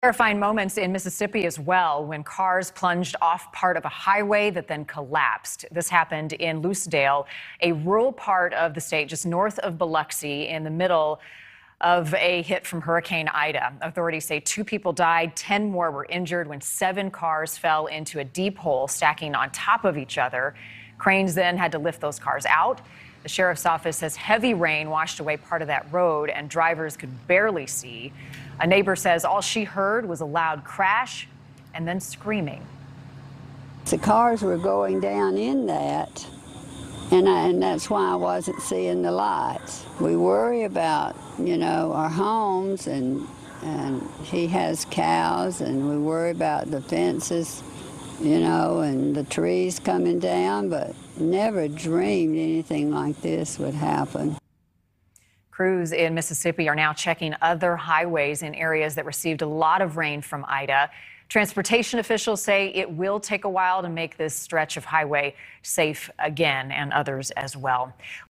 Terrifying moments in Mississippi as well when cars plunged off part of a highway that then collapsed. This happened in Lucedale, a rural part of the state just north of Biloxi, in the middle of a hit from Hurricane Ida. Authorities say 2 people died, 10 more were injured when 7 cars fell into a deep hole stacking on top of each other. Cranes then had to lift those cars out. The sheriff's office says heavy rain washed away part of that road and drivers could barely see. A neighbor says all she heard was a loud crash and then screaming. The cars were going down in that, and that's why I wasn't seeing the lights. We worry about, our homes, and he has cows, and we worry about the fences, and the trees coming down, but never dreamed anything like this would happen. Crews in Mississippi are now checking other highways in areas that received a lot of rain from Ida. Transportation officials say it will take a while to make this stretch of highway safe again, and others as well.